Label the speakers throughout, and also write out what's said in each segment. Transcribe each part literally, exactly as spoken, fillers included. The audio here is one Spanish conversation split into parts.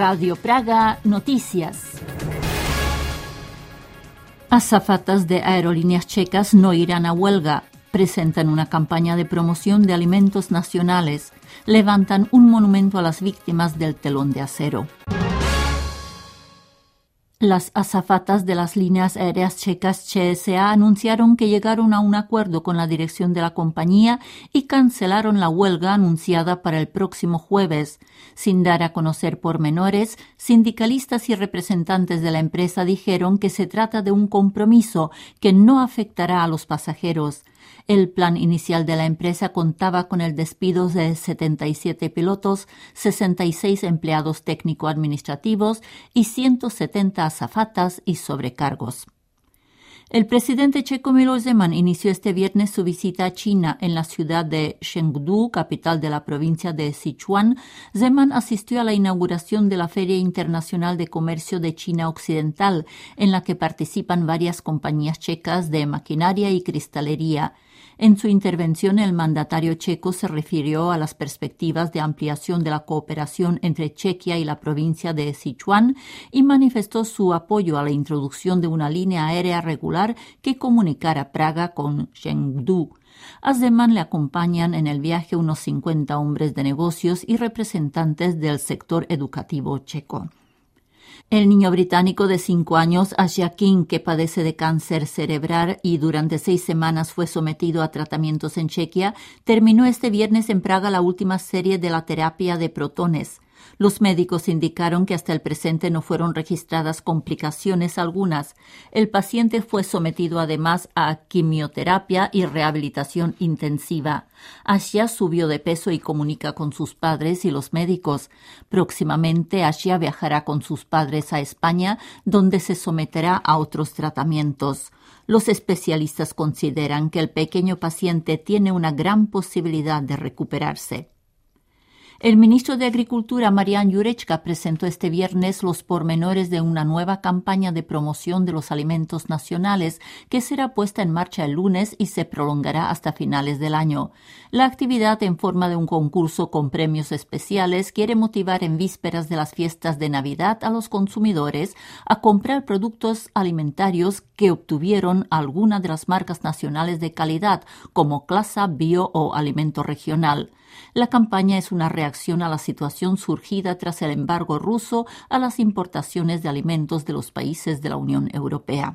Speaker 1: Radio Praga Noticias. Azafatas de aerolíneas checas no irán a huelga. Presentan una campaña de promoción de alimentos nacionales. Levantan un monumento a las víctimas del telón de acero. Las azafatas de las líneas aéreas checas C S A anunciaron que llegaron a un acuerdo con la dirección de la compañía y cancelaron la huelga anunciada para el próximo jueves. Sin dar a conocer pormenores, sindicalistas y representantes de la empresa dijeron que se trata de un compromiso que no afectará a los pasajeros. El plan inicial de la empresa contaba con el despido de setenta y siete pilotos, sesenta y seis empleados técnico-administrativos y ciento setenta azafatas y sobrecargos. El presidente checo Miloš Zeman inició este viernes su visita a China en la ciudad de Chengdu, capital de la provincia de Sichuan. Zeman asistió a la inauguración de la Feria Internacional de Comercio de China Occidental, en la que participan varias compañías checas de maquinaria y cristalería. En su intervención, el mandatario checo se refirió a las perspectivas de ampliación de la cooperación entre Chequia y la provincia de Sichuan y manifestó su apoyo a la introducción de una línea aérea regular que comunicara Praga con Chengdu. A Zeman le acompañan en el viaje unos cincuenta hombres de negocios y representantes del sector educativo checo. El niño británico de cinco años, Asya King, que padece de cáncer cerebral y durante seis semanas fue sometido a tratamientos en Chequia, terminó este viernes en Praga la última serie de la terapia de protones. Los médicos indicaron que hasta el presente no fueron registradas complicaciones algunas. El paciente fue sometido además a quimioterapia y rehabilitación intensiva. Asya subió de peso y comunica con sus padres y los médicos. Próximamente Asya viajará con sus padres a España, donde se someterá a otros tratamientos. Los especialistas consideran que el pequeño paciente tiene una gran posibilidad de recuperarse. El ministro de Agricultura, Marian Jurečka, presentó este viernes los pormenores de una nueva campaña de promoción de los alimentos nacionales que será puesta en marcha el lunes y se prolongará hasta finales del año. La actividad, en forma de un concurso con premios especiales, quiere motivar en vísperas de las fiestas de Navidad a los consumidores a comprar productos alimentarios que obtuvieron alguna de las marcas nacionales de calidad, como Klasa, Bio o Alimento Regional. La campaña es una reacción a la situación surgida tras el embargo ruso a las importaciones de alimentos de los países de la Unión Europea.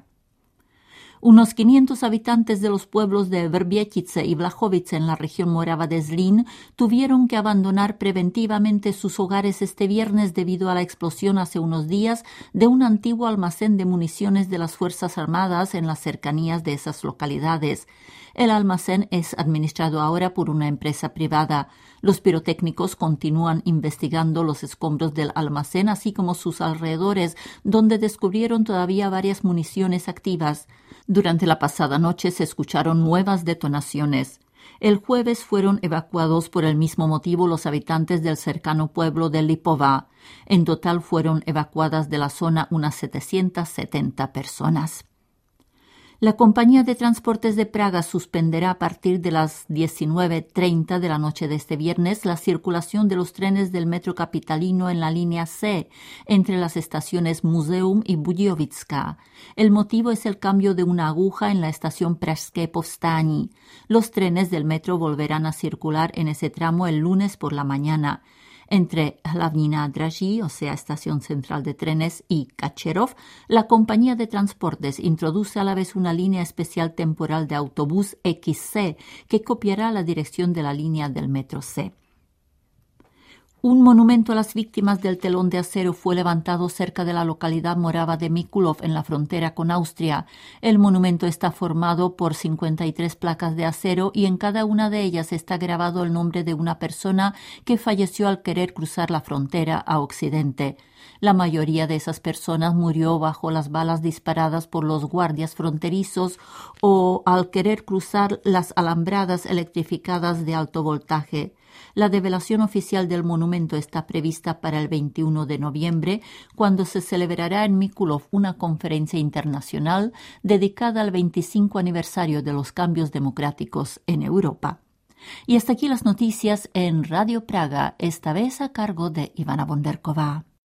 Speaker 1: Unos quinientos habitantes de los pueblos de Vrbietice y Vlachovice en la región morava de Zlín tuvieron que abandonar preventivamente sus hogares este viernes debido a la explosión hace unos días de un antiguo almacén de municiones de las Fuerzas Armadas en las cercanías de esas localidades. El almacén es administrado ahora por una empresa privada. Los pirotécnicos continúan investigando los escombros del almacén, así como sus alrededores, donde descubrieron todavía varias municiones activas. Durante la pasada noche se escucharon nuevas detonaciones. El jueves fueron evacuados por el mismo motivo los habitantes del cercano pueblo de Lipová. En total fueron evacuadas de la zona unas setecientas setenta personas. La compañía de transportes de Praga suspenderá a partir de las diecinueve treinta de la noche de este viernes la circulación de los trenes del metro capitalino en la línea C entre las estaciones Muzeum y Budějovická. El motivo es el cambio de una aguja en la estación Pražské povstání. Los trenes del metro volverán a circular en ese tramo el lunes por la mañana. Entre Hlavní nádraží, o sea, estación central de trenes, y Kačerov, la compañía de transportes introduce a la vez una línea especial temporal de autobús X C que copiará la dirección de la línea del metro C. Un monumento a las víctimas del telón de acero fue levantado cerca de la localidad morava de Mikulov en la frontera con Austria. El monumento está formado por cincuenta y tres placas de acero y en cada una de ellas está grabado el nombre de una persona que falleció al querer cruzar la frontera a Occidente. La mayoría de esas personas murió bajo las balas disparadas por los guardias fronterizos o al querer cruzar las alambradas electrificadas de alto voltaje. La develación oficial del monumento está prevista para el veintiuno de noviembre, cuando se celebrará en Mikulov una conferencia internacional dedicada al veinticinco aniversario de los cambios democráticos en Europa. Y hasta aquí las noticias en Radio Praga, esta vez a cargo de Ivana Bonderková.